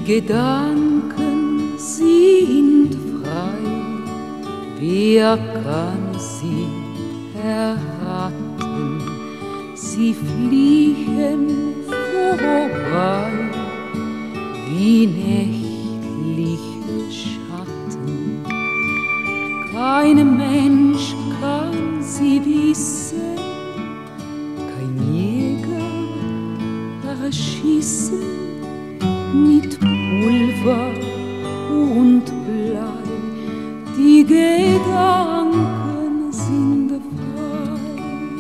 Gedanken sind frei, wer kann sie erraten? Sie fliegen vorbei wie nächtliche Schatten. Kein Mensch kann sie wissen, kein Jäger erschießen mit Pulver und Blei. Die Gedanken sind frei.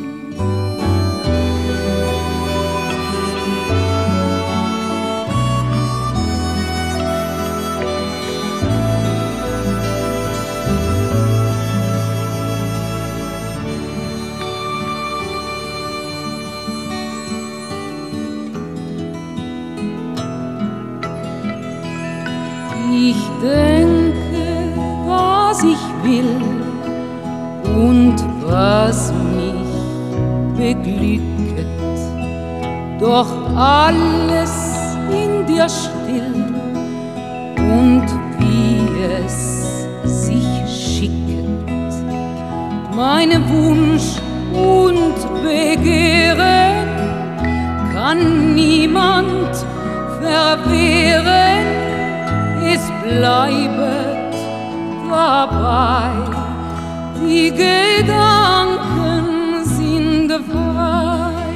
Ich denke, was ich will und was mich beglücket, doch alles in dir still und wie es sich schicket. Mein Wunsch und Begehren kann niemand verwehren. Es bleibet dabei, die Gedanken sind frei.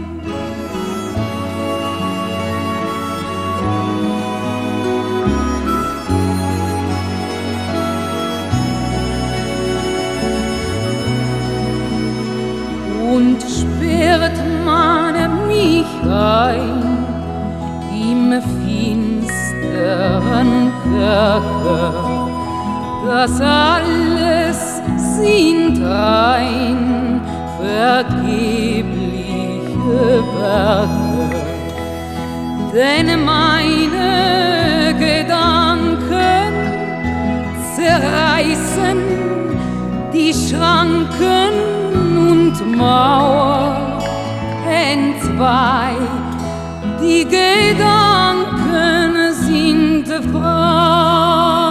Und sperrt man mich ein im finsteren Kerker, das alles sind ein vergebliche Werke, denn meine Gedanken zerreißen die Schranken und Mauer entzwei. Die Gedanken sind frei.